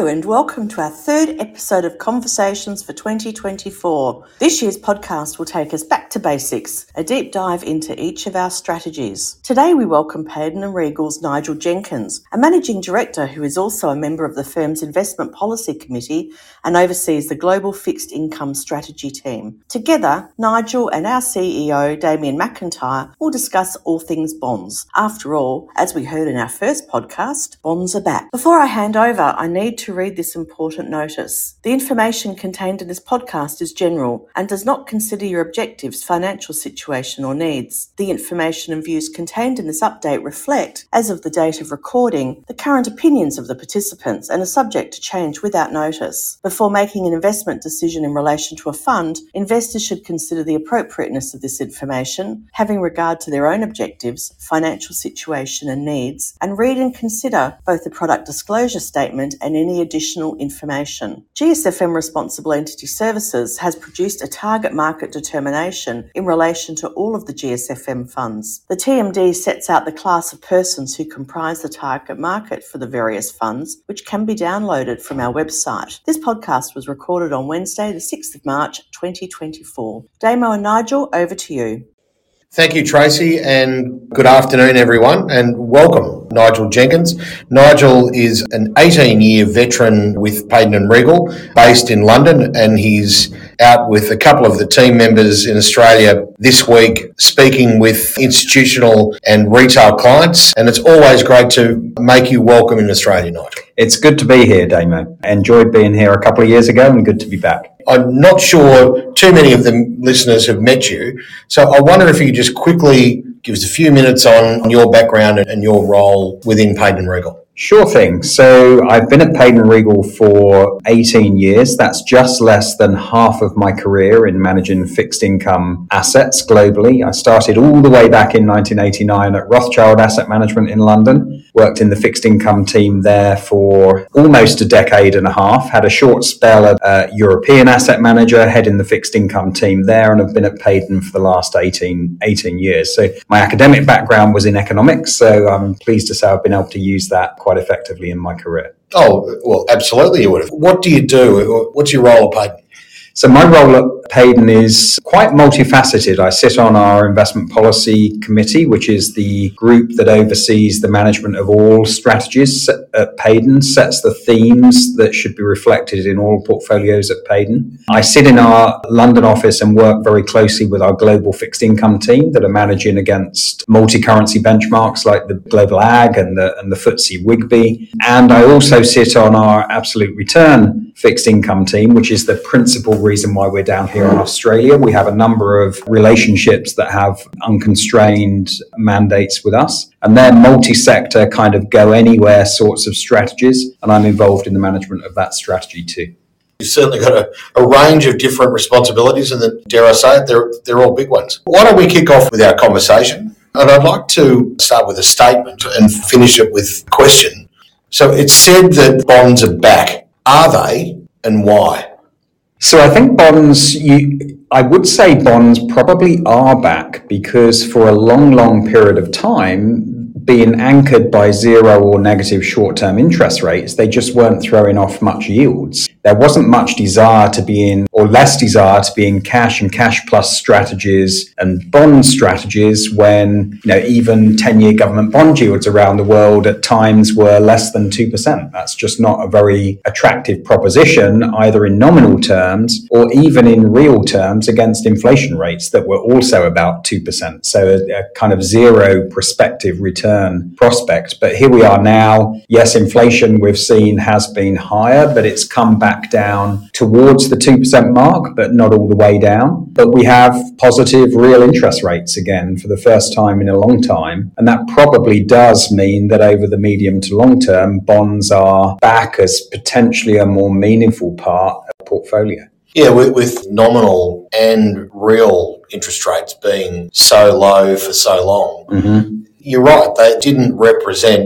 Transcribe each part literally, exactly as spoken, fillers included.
and welcome to our third episode of Conversations for twenty twenty-four. This year's podcast will take us back to basics, a deep dive into each of our strategies. Today we welcome Payden and Regal's Nigel Jenkins, a managing director who is also a member of the firm's investment policy committee and oversees the global fixed income strategy team. Together, Nigel and our C E O, Damien McIntyre, will discuss all things bonds. After all, as we heard in our first podcast, bonds are back. Before I hand over, I need to read this important notice. The information contained in this podcast is general and does not consider your objectives, financial situation or needs. The information and views contained in this update reflect, as of the date of recording, the current opinions of the participants and are subject to change without notice. Before making an investment decision in relation to a fund, investors should consider the appropriateness of this information, having regard to their own objectives, financial situation and needs, and read and consider both the product disclosure statement and any additional information. G S F M Responsible Entity Services has produced a target market determination in relation to all of the G S F M funds. The T M D sets out the class of persons who comprise the target market for the various funds, which can be downloaded from our website. This podcast was recorded on Wednesday, the sixth of March, twenty twenty-four. Damo and Nigel, over to you. Thank you, Tracy, and good afternoon, everyone, and welcome, Nigel Jenkins. Nigel is an eighteen-year veteran with Payden and Regal, based in London, and he's out with a couple of the team members in Australia this week, speaking with institutional and retail clients, and it's always great to make you welcome in Australia, Nigel. It's good to be here, Damo. I enjoyed being here a couple of years ago and good to be back. I'm not sure too many of the listeners have met you, so I wonder if you could just quickly give us a few minutes on your background and your role within Payden and Regal. Sure thing. So I've been at Payden and Regal for eighteen years. That's just less than half of my career in managing fixed income assets globally. I started all the way back in nineteen eighty-nine at Rothschild Asset Management in London, worked in the fixed income team there for almost a decade and a half, had a short spell at a European asset manager, heading the fixed income team there, and have been at Payden for the last eighteen, eighteen years. So my academic background was in economics, so I'm pleased to say I've been able to use that quite effectively in my career. Oh, well, absolutely you would have. What do you do? What's your role at Payden? So my role at Payden is quite multifaceted. I sit on our investment policy committee, which is the group that oversees the management of all strategies at Payden, sets the themes that should be reflected in all portfolios at Payden. I sit in our London office and work very closely with our global fixed income team that are managing against multi-currency benchmarks like the Global Ag and the, and the F T S E W I G B. And I also sit on our absolute return fixed income team, which is the principal reason why we're down here in Australia. We have a number of relationships that have unconstrained mandates with us, and they're multi-sector, kind of go anywhere sorts of strategies, and I'm involved in the management of that strategy too. You've certainly got a, a range of different responsibilities, and the, dare I say it, they're, they're all big ones. Why don't we kick off with our conversation? And I'd like to start with a statement and finish it with a question. So it's said that bonds are back. Are they, and why? So I think bonds, you, I would say bonds probably are back because for a long, long period of time, being anchored by zero or negative short-term interest rates, they just weren't throwing off much yields. There wasn't much desire to be in, or less desire to be in cash and cash plus strategies and bond strategies when, you know, even ten-year government bond yields around the world at times were less than two percent. That's just not a very attractive proposition, either in nominal terms or even in real terms against inflation rates that were also about two percent. So a, a kind of zero prospective return prospect. But here we are now. Yes, inflation we've seen has been higher, but it's come back down towards the two percent mark, but not all the way down. But we have positive real interest rates again for the first time in a long time. And that probably does mean that over the medium to long term, bonds are back as potentially a more meaningful part of the portfolio. Yeah, with, with nominal and real interest rates being so low for so long, mm-hmm. You're right, they didn't represent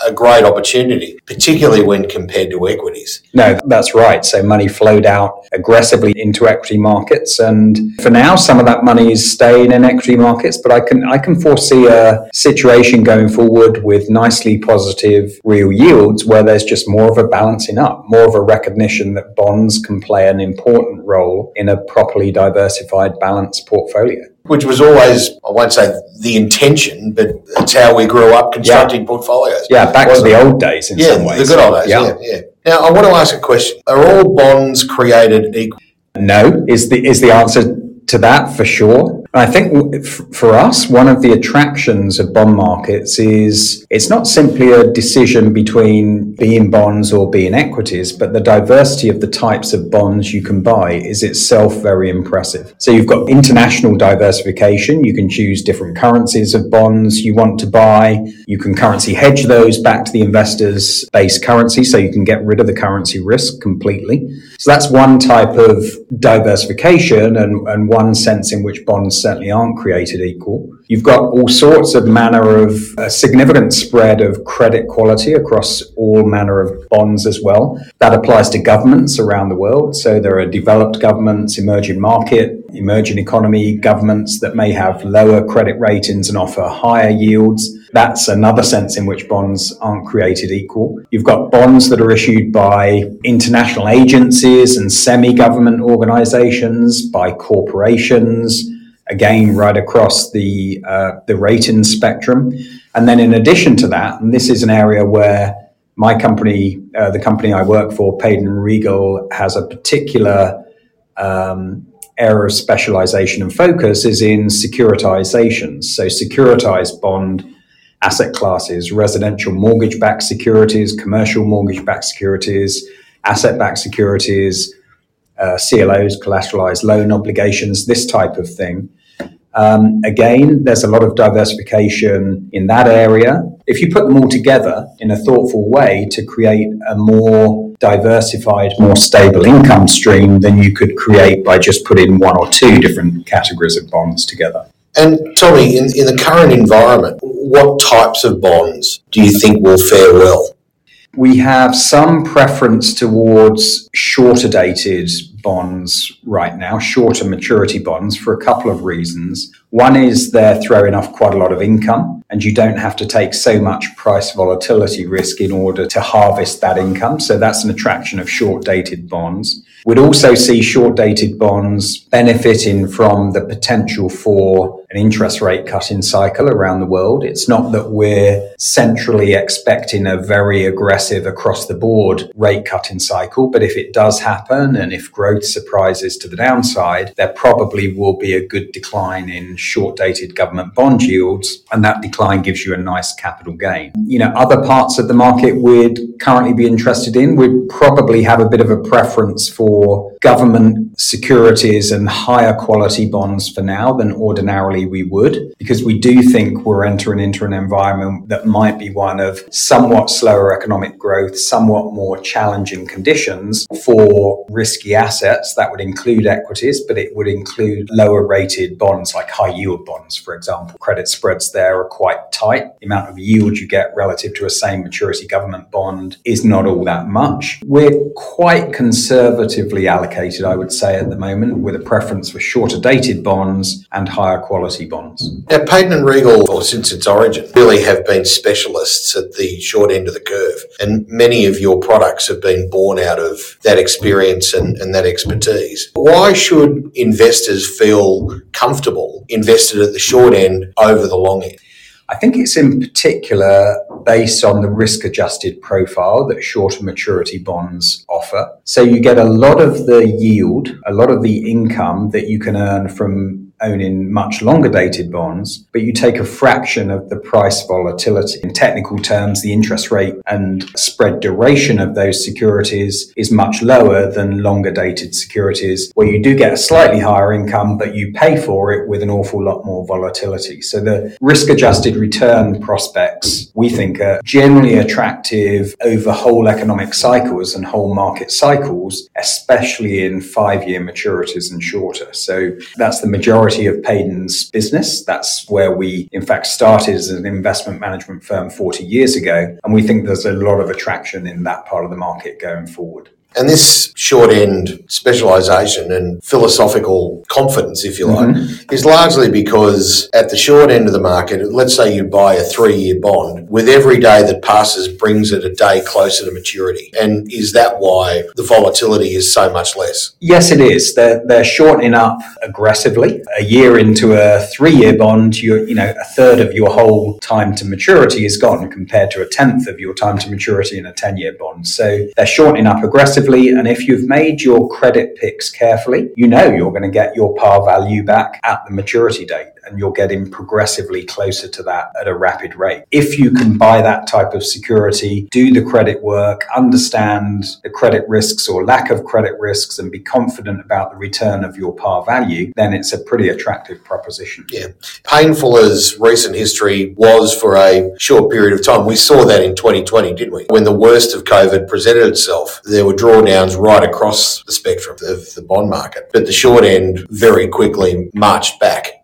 a great opportunity, particularly when compared to equities. No, that's right. So money flowed out aggressively into equity markets, and for now, some of that money is staying in equity markets. But I can I can foresee a situation going forward with nicely positive real yields, where there's just more of a balancing up, more of a recognition that bonds can play an important role in a properly diversified, balanced portfolio. Which was always, I won't say the intention, but it's how we grew up constructing yeah. portfolios. Yeah, back Wasn't to the it? old days in yeah, some ways. the good old days, yeah. yeah, yeah. Now, I want to ask a question. Are all bonds created equal? No, is the is the answer to that for sure. I think for us, one of the attractions of bond markets is it's not simply a decision between being bonds or being equities, but the diversity of the types of bonds you can buy is itself very impressive. So you've got international diversification. You can choose different currencies of bonds you want to buy. You can currency hedge those back to the investor's base currency, so you can get rid of the currency risk completely. So that's one type of diversification and, and one sense in which bonds certainly aren't created equal. You've got all sorts of manner of a significant spread of credit quality across all manner of bonds as well. That applies to governments around the world. So there are developed governments, emerging market, emerging economy governments that may have lower credit ratings and offer higher yields. That's another sense in which bonds aren't created equal. You've got bonds that are issued by international agencies and semi-government organizations, by corporations, again, right across the uh, the rating spectrum. And then in addition to that, and this is an area where my company, uh, the company I work for, Payden and Regal, has a particular um, area of specialization and focus, is in securitizations. So securitized bond asset classes, residential mortgage-backed securities, commercial mortgage-backed securities, asset-backed securities, uh, C L Os, collateralized loan obligations, this type of thing. Um, again, there's a lot of diversification in that area. If you put them all together in a thoughtful way to create a more diversified, more stable income stream than you could create by just putting one or two different categories of bonds together. And Tommy, in, in the current environment, what types of bonds do you think will fare well? We have some preference towards shorter dated bonds right now, shorter maturity bonds, for a couple of reasons. One is they're throwing off quite a lot of income, and you don't have to take so much price volatility risk in order to harvest that income. So that's an attraction of short dated bonds. We'd also see short dated bonds benefiting from the potential for an interest rate cutting cycle around the world. It's not that we're centrally expecting a very aggressive across the board rate cutting cycle, but if it does happen and if growth surprises to the downside, there probably will be a good decline in short dated government bond yields, and that decline gives you a nice capital gain. You know, other parts of the market we'd currently be interested in, we'd probably have a bit of a preference for government securities and higher quality bonds for now than ordinarily we would, because we do think we're entering into an environment that might be one of somewhat slower economic growth, somewhat more challenging conditions for risky assets. That would include equities, but it would include lower rated bonds like high yield bonds, for example. Credit spreads there are quite tight. The amount of yield you get relative to a same maturity government bond is not all that much. We're quite conservatively allocated, I would say, at the moment, with a preference for shorter dated bonds and higher quality bonds. Now, Payden and Regal, or since its origin, really have been specialists at the short end of the curve, and many of your products have been born out of that experience and, and that expertise. Why should investors feel comfortable invested at the short end over the long end? I think it's in particular based on the risk-adjusted profile that shorter maturity bonds offer. So you get a lot of the yield, a lot of the income that you can earn from owning much longer dated bonds, but you take a fraction of the price volatility. In technical terms, the interest rate and spread duration of those securities is much lower than longer dated securities, where you do get a slightly higher income, but you pay for it with an awful lot more volatility. So the risk-adjusted return prospects, we think, are generally attractive over whole economic cycles and whole market cycles, especially in five-year maturities and shorter. So that's the majority majority of Payden's business. That's where we, in fact, started as an investment management firm forty years ago. And we think there's a lot of attraction in that part of the market going forward. And this short end specialisation and philosophical confidence, if you like, mm-hmm. is largely because at the short end of the market, let's say you buy a three-year bond, with every day that passes brings it a day closer to maturity. And is that why the volatility is so much less? Yes, it is. They're, they're shortening up aggressively. A year into a three-year bond, you you know, a third of your whole time to maturity is gone compared to a tenth of your time to maturity in a ten-year bond. So they're shortening up aggressively. And if you've made your credit picks carefully, you know you're going to get your par value back at the maturity date, and you're getting progressively closer to that at a rapid rate. If you can buy that type of security, do the credit work, understand the credit risks or lack of credit risks, and be confident about the return of your par value, then it's a pretty attractive proposition. Yeah. Painful as recent history was for a short period of time, we saw that in twenty twenty, didn't we? When the worst of COVID presented itself, there were drawdowns right across the spectrum of the bond market. But the short end very quickly marched back.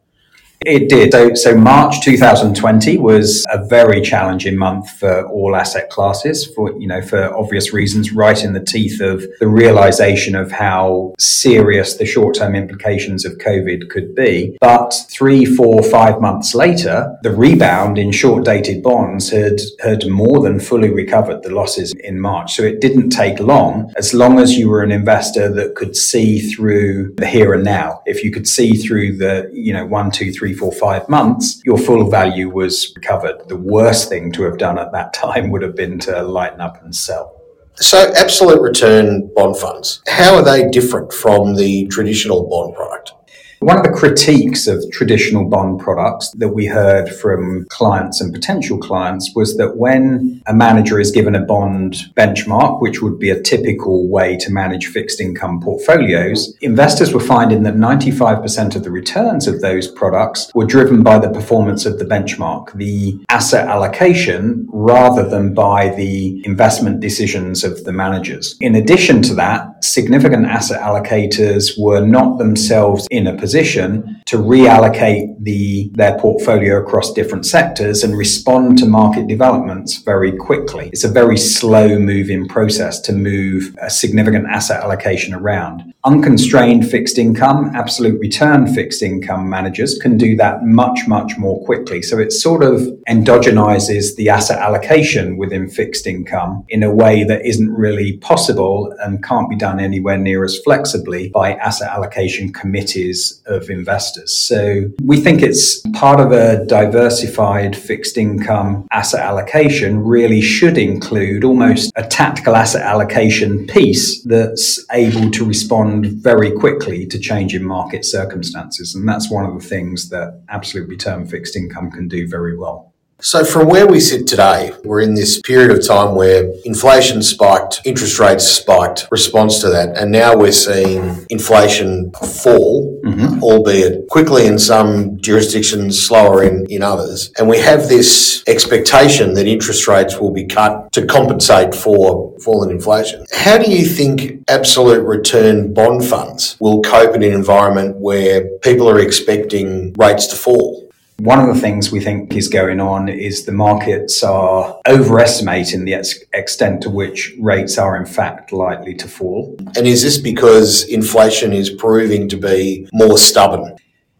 It did. So, so March two thousand twenty was a very challenging month for all asset classes for, you know, for obvious reasons, right in the teeth of the realization of how serious the short-term implications of COVID could be. But three, four, five months later, the rebound in short-dated bonds had, had more than fully recovered the losses in March. So it didn't take long, as long as you were an investor that could see through the here and now. If you could see through the, you know, one, two, three, four, five months, your full value was recovered. The worst thing to have done at that time would have been to lighten up and sell. So absolute return bond funds, how are they different from the traditional bond product? One of the critiques of traditional bond products that we heard from clients and potential clients was that when a manager is given a bond benchmark, which would be a typical way to manage fixed income portfolios, investors were finding that ninety-five percent of the returns of those products were driven by the performance of the benchmark, the asset allocation, rather than by the investment decisions of the managers. In addition to that, significant asset allocators were not themselves in a position position to reallocate the their portfolio across different sectors and respond to market developments very quickly. It's a very slow moving process to move a significant asset allocation around. Unconstrained fixed income, absolute return fixed income managers can do that much, much more quickly. So it sort of endogenizes the asset allocation within fixed income in a way that isn't really possible and can't be done anywhere near as flexibly by asset allocation committees of investors. So we think it's part of a diversified fixed income asset allocation really should include almost a tactical asset allocation piece that's able to respond very quickly to changing market circumstances. And that's one of the things that absolute return fixed income can do very well. So from where we sit today, we're in this period of time where inflation spiked, interest rates spiked, response to that, and now we're seeing inflation fall, mm-hmm. albeit quickly in some jurisdictions, slower in, in others. And we have this expectation that interest rates will be cut to compensate for fallen inflation. How do you think absolute return bond funds will cope in an environment where people are expecting rates to fall? One of the things we think is going on is the markets are overestimating the ex- extent to which rates are in fact likely to fall. And is this because inflation is proving to be more stubborn?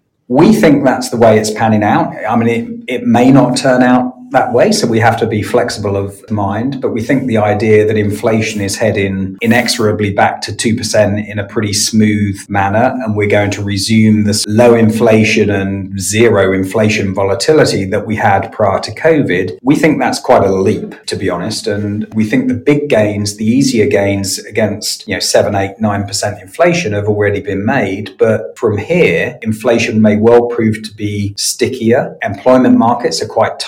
We think that's the way it's panning out. I mean, it, it may not turn out that way, so we have to be flexible of mind, but we think the idea that inflation is heading inexorably back to two percent in a pretty smooth manner, and we're going to resume this low inflation and zero inflation volatility that we had prior to COVID, we think that's quite a leap, to be honest, and we think the big gains, the easier gains against, you know, seven, eight, nine percent inflation have already been made, but from here, inflation may well prove to be stickier. Employment markets are quite tight around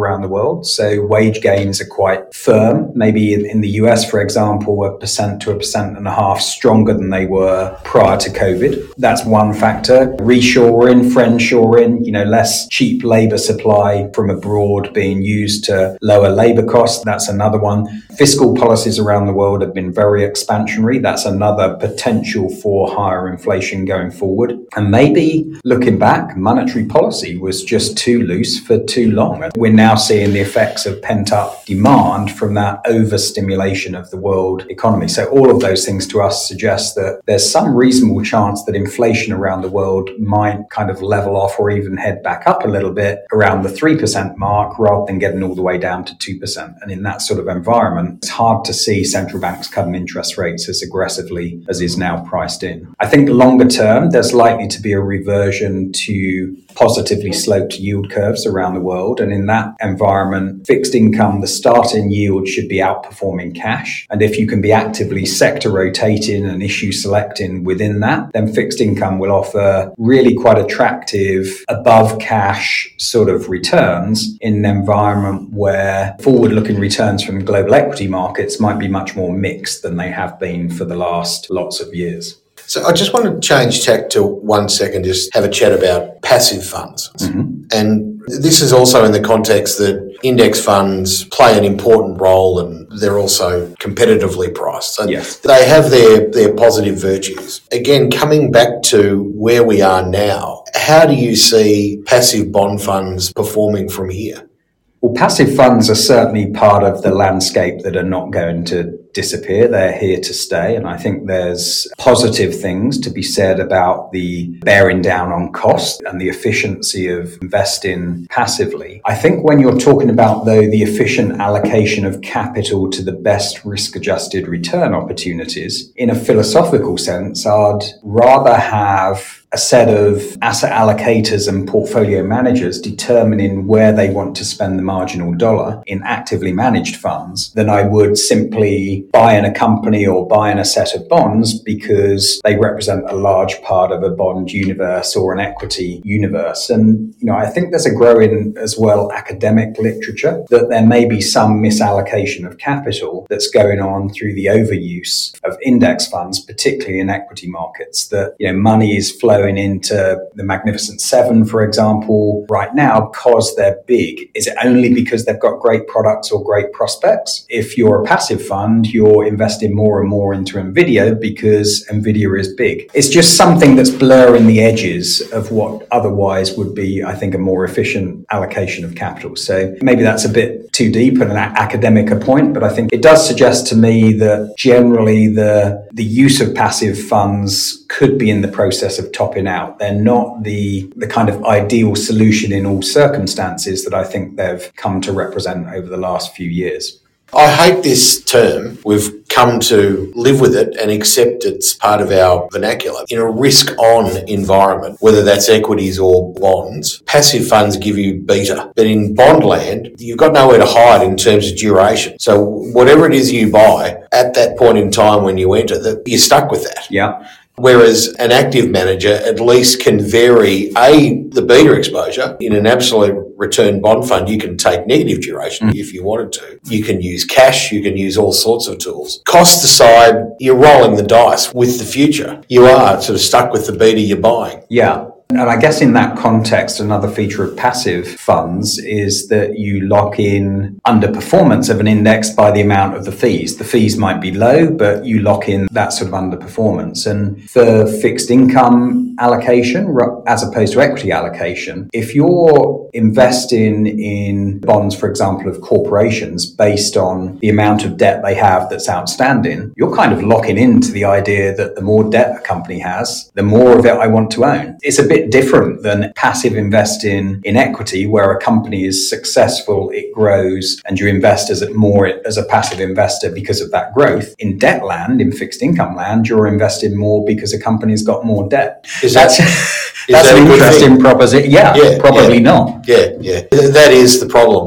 around the world. So wage gains are quite firm. Maybe in, in the U S, for example, a percent to a percent and a half stronger than they were prior to COVID. That's one factor. Reshoring, friendshoring, you know, less cheap labor supply from abroad being used to lower labor costs. That's another one. Fiscal policies around the world have been very expansionary. That's another potential for higher inflation going forward. And maybe looking back, monetary policy was just too loose for too long. And we're now seeing the effects of pent-up demand from that overstimulation of the world economy. So all of those things to us suggest that there's some reasonable chance that inflation around the world might kind of level off or even head back up a little bit around the three percent mark rather than getting all the way down to two percent. And in that sort of environment, it's hard to see central banks cutting interest rates as aggressively as is now priced in. I think longer term, there's likely to be a reversion to positively sloped yield curves around the world. And in that environment, fixed income, the starting yield should be outperforming cash. And if you can be actively sector rotating and issue selecting within that, then fixed income will offer really quite attractive above cash sort of returns in an environment where forward-looking returns from global equity markets might be much more mixed than they have been for the last lots of years. So I just want to change tack to one second, just have a chat about passive funds. Mm-hmm. And this is also in the context that index funds play an important role and they're also competitively priced. So yes. They have their, their positive virtues. Again, coming back to where we are now, how do you see passive bond funds performing from here? Well, passive funds are certainly part of the landscape that are not going to disappear. They're here to stay. And I think there's positive things to be said about the bearing down on cost and the efficiency of investing passively. I think when you're talking about, though, the efficient allocation of capital to the best risk-adjusted return opportunities, in a philosophical sense, I'd rather have a set of asset allocators and portfolio managers determining where they want to spend the marginal dollar in actively managed funds than I would simply buy in a company or buy in a set of bonds because they represent a large part of a bond universe or an equity universe. And, you know, I think there's a growing as well academic literature that there may be some misallocation of capital that's going on through the overuse of index funds, particularly in equity markets, that, you know, money is flowing into the Magnificent Seven, for example, right now because they're big. Is it only because they've got great products or great prospects? If you're a passive fund, you're investing more and more into NVIDIA because NVIDIA is big. It's just something that's blurring the edges of what otherwise would be, I think, a more efficient allocation of capital. So maybe that's a bit too deep and an academic a point, but I think it does suggest to me that generally the, the use of passive funds could be in the process of topping out. They're not the, the kind of ideal solution in all circumstances that I think they've come to represent over the last few years. I hate this term. We've come to live with it and accept it's part of our vernacular. In a risk-on environment, whether that's equities or bonds, passive funds give you beta. But in bond land, you've got nowhere to hide in terms of duration. So whatever it is you buy, at that point in time when you enter, that you're stuck with that. Yeah. Whereas an active manager at least can vary, A, the beta exposure. In an absolute return bond fund, you can take negative duration mm. if you wanted to. You can use cash, you can use all sorts of tools. Cost aside, you're rolling the dice with the future. You are sort of stuck with the beta you're buying. Yeah. And I guess in that context, another feature of passive funds is that you lock in underperformance of an index by the amount of the fees. The fees might be low, but you lock in that sort of underperformance. And for fixed income allocation, as opposed to equity allocation, if you're investing in bonds, for example, of corporations based on the amount of debt they have that's outstanding, you're kind of locking into the idea that the more debt a company has, the more of it I want to own. It's a bit different than passive investing in equity, where a company is successful, it grows, and you invest as a more as a passive investor because of that growth. In debt land, in fixed income land, you're investing more because a company's got more debt. Is that, that's is that's that an interesting proposition. Yeah, yeah, probably yeah, not. Yeah, yeah. That is the problem with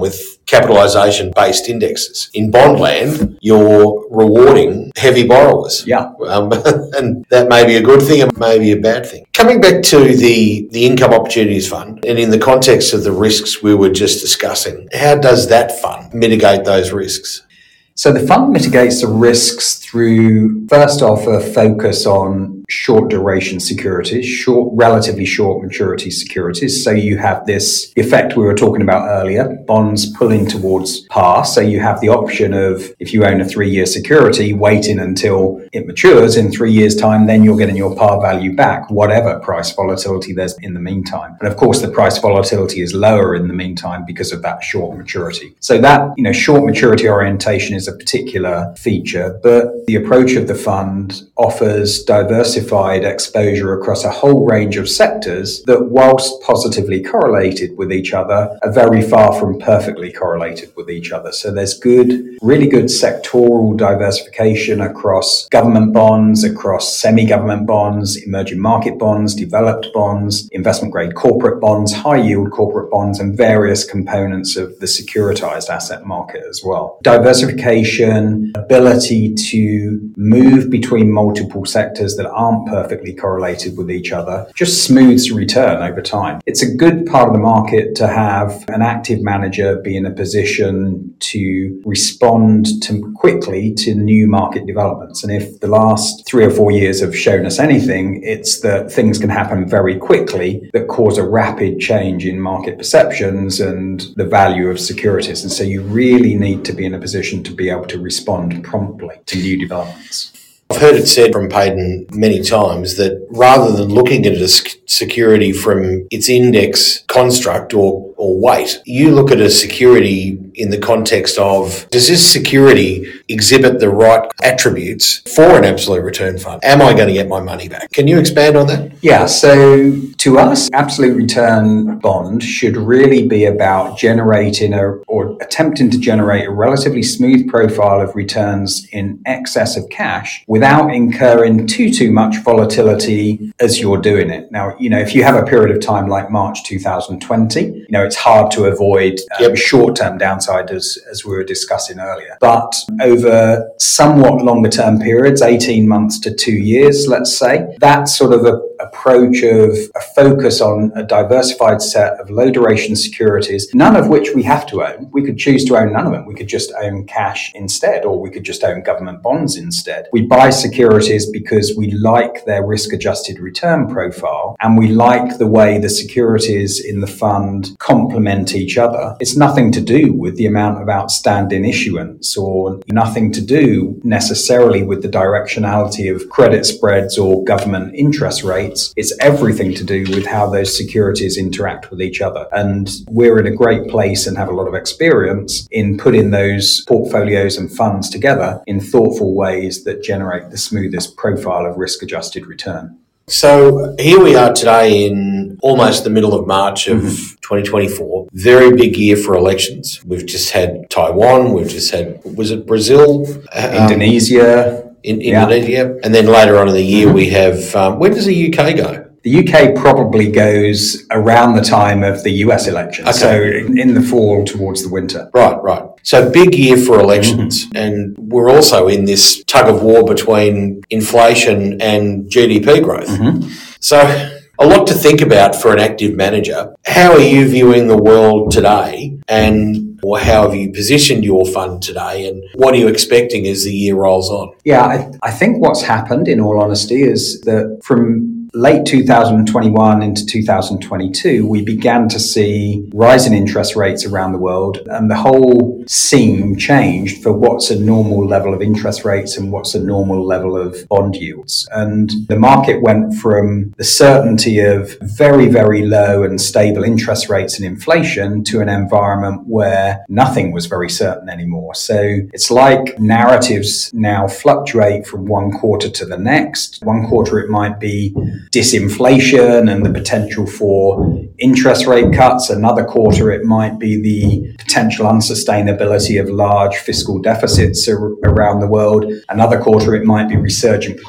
capitalisation-based indexes. In bond land, you're rewarding heavy borrowers. Yeah. Um, and that may be a good thing and may be a bad thing. Coming back to the, the Income Opportunities Fund, and in the context of the risks we were just discussing, how does that fund mitigate those risks? So the fund mitigates the risks through, first off, a focus on short duration securities, short, relatively short maturity securities. So you have this effect we were talking about earlier, bonds pulling towards par. So you have the option of, if you own a three-year security, waiting until it matures in three years' time, then you're getting your par value back, whatever price volatility there's in the meantime. And of course, the price volatility is lower in the meantime because of that short maturity. So that, you know, short maturity orientation is a particular feature, but the approach of the fund offers diversified exposure across a whole range of sectors that, whilst positively correlated with each other, are very far from perfectly correlated with each other. So there's good, really good sectoral diversification across government bonds, across semi-government bonds, emerging market bonds, developed bonds, investment-grade corporate bonds, high-yield corporate bonds, and various components of the securitized asset market as well. Diversification, ability to move between multiple sectors that aren't perfectly correlated with each other, just smooths return over time. It's a good part of the market to have an active manager be in a position to respond to quickly to new market developments. And if the last three or four years have shown us anything, it's that things can happen very quickly that cause a rapid change in market perceptions and the value of securities. And so you really need to be in a position to be able to respond promptly to new developments. I've heard it said from Payden many times that rather than looking at a security from its index construct or, or weight, you look at a security in the context of, does this security exhibit the right attributes for an absolute return fund? Am I going to get my money back? Can you expand on that? Yeah, so to us, absolute return bond should really be about generating a, or attempting to generate a relatively smooth profile of returns in excess of cash without incurring too, too much volatility as you're doing it. Now, you know, if you have a period of time like March two thousand twenty, you know, it's hard to avoid um, yep. short-term downside as, as we were discussing earlier. But over somewhat longer-term periods, eighteen months to two years, let's say, that sort of a approach of a focus on a diversified set of low-duration securities, none of which we have to own. We could choose to own none of them. We could just own cash instead, or we could just own government bonds instead. We buy securities because we like their risk-adjusted return profile, and we like the way the securities in the fund complement each other. It's nothing to do with the amount of outstanding issuance, or nothing to do necessarily with the directionality of credit spreads or government interest rates. It's everything to do with how those securities interact with each other. And we're in a great place and have a lot of experience in putting those portfolios and funds together in thoughtful ways that generate the smoothest profile of risk-adjusted return. So here we are today in almost the middle of March of mm-hmm. twenty twenty-four. Very big year for elections. We've just had Taiwan. We've just had, was it Brazil? Indonesia. Um, in Indonesia. Yeah. And then later on in the year we have, um, when does the U K go? The U K probably goes around the time of the U S election. Okay. So in the fall towards the winter. Right, right. So big year for elections. Mm-hmm. And we're also in this tug of war between inflation and G D P growth. Mm-hmm. So a lot to think about for an active manager. How are you viewing the world today, and or how have you positioned your fund today, and what are you expecting as the year rolls on? Yeah, I, I think what's happened, in all honesty, is that from late two thousand twenty-one into two thousand twenty-two, we began to see rising interest rates around the world, and the whole scene changed for what's a normal level of interest rates and what's a normal level of bond yields. And the market went from the certainty of very, very low and stable interest rates and inflation to an environment where nothing was very certain anymore. So it's like narratives now fluctuate from one quarter to the next. One quarter it might be disinflation and the potential for interest rate cuts. Another quarter, it might be the potential unsustainability of large fiscal deficits ar- around the world. Another quarter, it might be resurgent growth.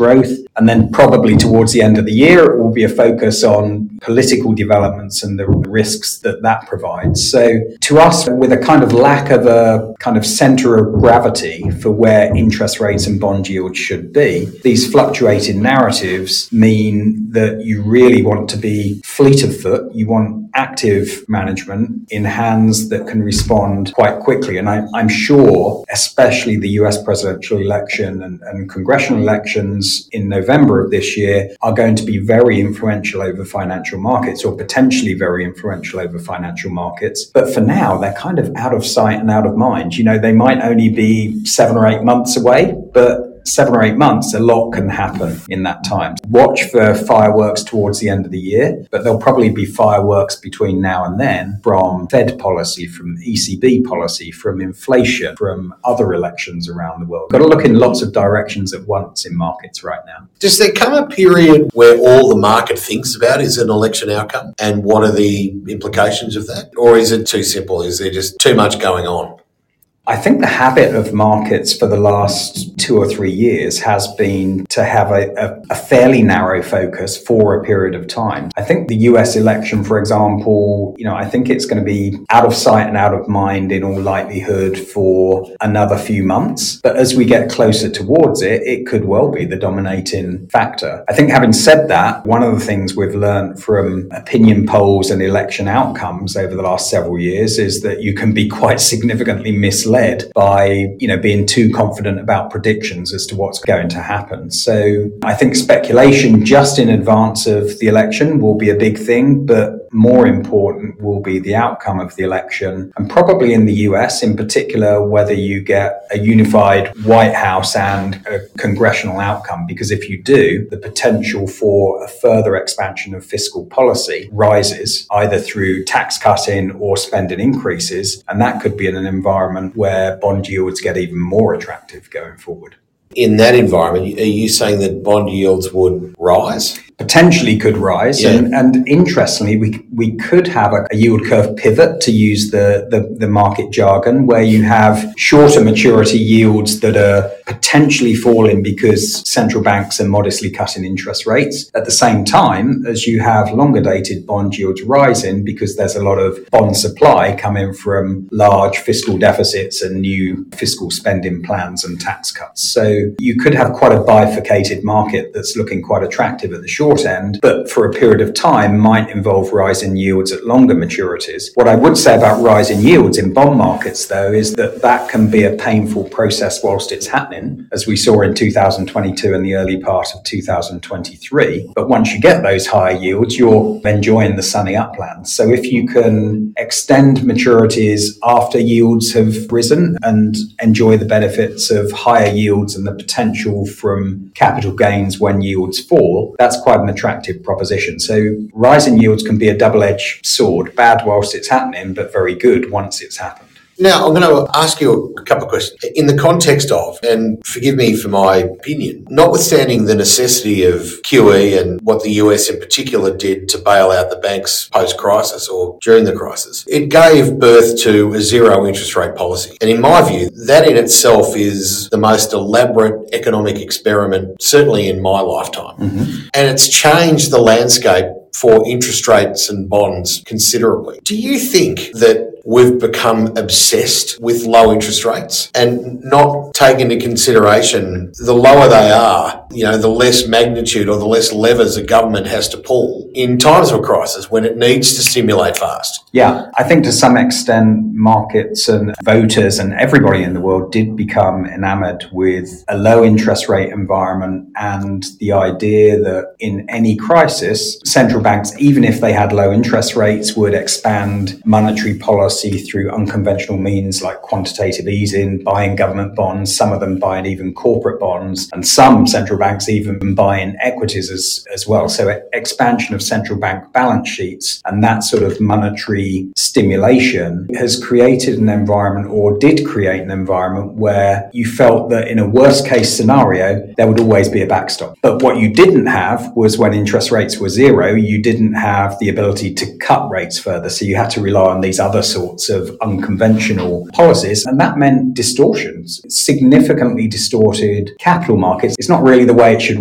And then probably towards the end of the year, it will be a focus on political developments and the risks that that provides. So to us, with a kind of lack of a kind of center of gravity for where interest rates and bond yields should be, these fluctuating narratives mean that you really want to be fleet of foot. You want active management in hands that can respond quite quickly. And I, I'm sure, especially the U S presidential election and, and congressional elections in November of this year are going to be very influential over financial markets, or potentially very influential over financial markets. But for now, they're kind of out of sight and out of mind. You know, they might only be seven or eight months away, but seven or eight months, a lot can happen in that time. Watch for fireworks towards the end of the year, but there'll probably be fireworks between now and then from Fed policy, from E C B policy, from inflation, from other elections around the world. Got to look in lots of directions at once in markets right now. Does there come a period where all the market thinks about is an election outcome, and what are the implications of that? Or is it too simple? Is there just too much going on? I think the habit of markets for the last two or three years has been to have a, a, a fairly narrow focus for a period of time. I think the U S election, for example, you know, I think it's going to be out of sight and out of mind in all likelihood for another few months. But as we get closer towards it, it could well be the dominating factor. I think having said that, one of the things we've learned from opinion polls and election outcomes over the last several years is that you can be quite significantly misled by, you know, being too confident about predictions as to what's going to happen. So I think speculation just in advance of the election will be a big thing, but more important will be the outcome of the election, and probably in the U S in particular, whether you get a unified White House and a congressional outcome. Because if you do, the potential for a further expansion of fiscal policy rises, either through tax cutting or spending increases, and that could be in an environment where bond yields get even more attractive going forward. In that environment, are you saying that bond yields would rise? Potentially could rise. Yeah. And, and interestingly, we we could have a, a yield curve pivot, to use the, the, the market jargon, where you have shorter maturity yields that are potentially falling because central banks are modestly cutting interest rates, at the same time as you have longer dated bond yields rising because there's a lot of bond supply coming from large fiscal deficits and new fiscal spending plans and tax cuts. So you could have quite a bifurcated market that's looking quite attractive at the short end, but for a period of time might involve rising yields at longer maturities. What I would say about rising yields in bond markets, though, is that that can be a painful process whilst it's happening, as we saw in two thousand twenty-two and the early part of two thousand twenty-three. But once you get those higher yields, you're enjoying the sunny uplands. So if you can extend maturities after yields have risen and enjoy the benefits of higher yields and the potential from capital gains when yields fall, that's quite an attractive proposition. So rising yields can be a double-edged sword, bad whilst it's happening, but very good once it's happened. Now, I'm going to ask you a couple of questions in the context of, and forgive me for my opinion, notwithstanding the necessity of Q E and what the U S in particular did to bail out the banks post-crisis or during the crisis, it gave birth to a zero interest rate policy. And in my view, that in itself is the most elaborate economic experiment, certainly in my lifetime. Mm-hmm. And it's changed the landscape for interest rates and bonds considerably. Do you think that we've become obsessed with low interest rates and not take into consideration the lower they are, you know, the less magnitude or the less levers a government has to pull in times of a crisis when it needs to stimulate fast? Yeah, I think to some extent markets and voters and everybody in the world did become enamored with a low interest rate environment and the idea that in any crisis, central banks, even if they had low interest rates, would expand monetary policy through unconventional means like quantitative easing, buying government bonds, some of them buying even corporate bonds, and some central banks even buying equities as, as well. So expansion of central bank balance sheets and that sort of monetary stimulation has created an environment, or did create an environment, where you felt that in a worst case scenario, there would always be a backstop. But what you didn't have was, when interest rates were zero, you didn't have the ability to cut rates further. So you had to rely on these other sorts of unconventional policies. And that meant distortions, significantly distorted capital markets. It's not really the way it should work.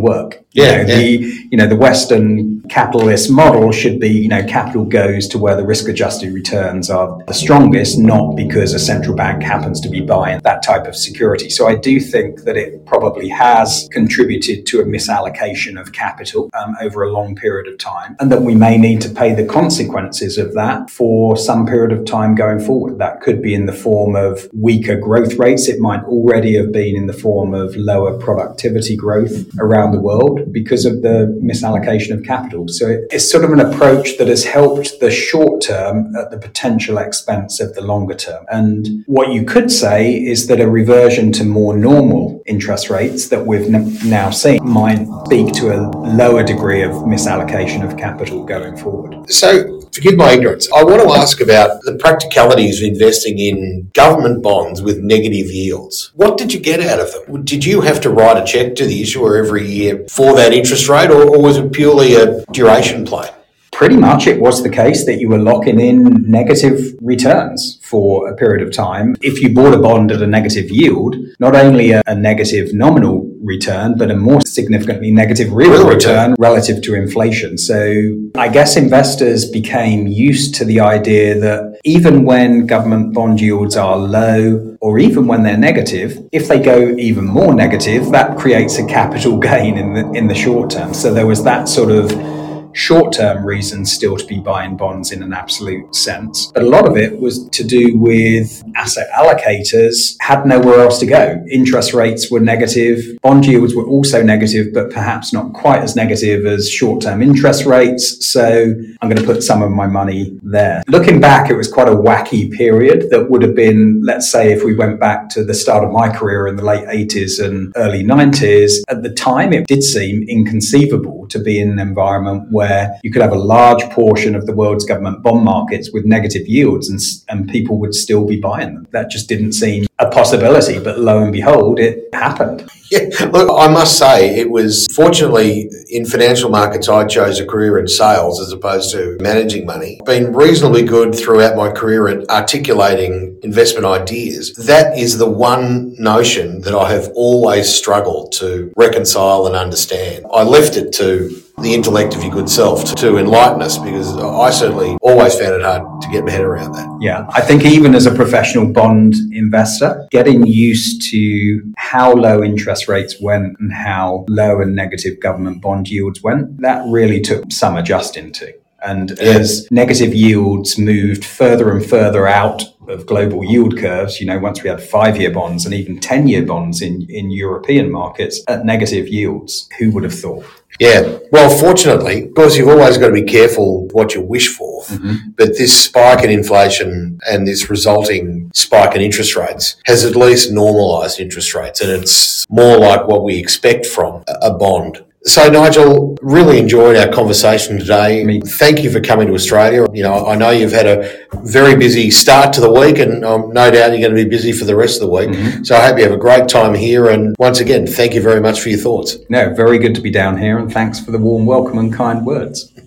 Yeah, you know, yeah. the you know the Western capitalist model should be, you know, capital goes to where the risk-adjusted returns are the strongest, not because a central bank happens to be buying that type of security. So I do think that it probably has contributed to a misallocation of capital um, over a long period of time, and that we may need to pay the consequences of that for some period of time going forward. That could be in the form of weaker growth rates. It might already have been in the form of lower productivity growth around the world because of the misallocation of capital. So it's sort of an approach that has helped the short term at the potential expense of the longer term. And what you could say is that a reversion to more normal interest rates that we've n- now seen might speak to a lower degree of misallocation of capital going forward. So, forgive my ignorance, I want to ask about the practicalities of investing in government bonds with negative yields. What did you get out of them? Did you have to write a cheque to the issuer every year for that interest rate, or, or was it purely a duration play? Pretty much it was the case that you were locking in negative returns for a period of time. If you bought a bond at a negative yield, not only a, a negative nominal return, but a more significantly negative real, real return, return relative to inflation. So I guess investors became used to the idea that even when government bond yields are low, or even when they're negative, if they go even more negative, that creates a capital gain in the in the short term. So there was that sort of short-term reasons still to be buying bonds in an absolute sense. But a lot of it was to do with asset allocators had nowhere else to go. Interest rates were negative. Bond yields were also negative, but perhaps not quite as negative as short-term interest rates. So I'm going to put some of my money there. Looking back, it was quite a wacky period that would have been, let's say, if we went back to the start of my career in the late eighties and early nineties, at the time it did seem inconceivable to be in an environment where you could have a large portion of the world's government bond markets with negative yields and, and people would still be buying them. That just didn't seem a possibility, but lo and behold, it happened. Yeah, look, I must say it was, fortunately, in financial markets, I chose a career in sales as opposed to managing money. Been reasonably good throughout my career at articulating investment ideas. That is the one notion that I have always struggled to reconcile and understand. I left it to the intellect of your good self to, to enlighten us, because I certainly always found it hard to get my head around that. Yeah, I think even as a professional bond investor, getting used to how low interest rates went and how low and negative government bond yields went, that really took some adjusting to. And Yeah. as negative yields moved further and further out of global yield curves, you know, once we had five-year bonds and even ten-year bonds in, in European markets at negative yields, who would have thought? Yeah, well, fortunately, because you've always got to be careful what you wish for, Mm-hmm. but this spike in inflation and this resulting spike in interest rates has at least normalised interest rates, and it's more like what we expect from a bond. So, Nigel, really enjoyed our conversation today. Me. Thank you for coming to Australia. You know, I know you've had a very busy start to the week, and um, no doubt you're going to be busy for the rest of the week. Mm-hmm. So I hope you have a great time here. And once again, thank you very much for your thoughts. No, very good to be down here, and thanks for the warm welcome and kind words.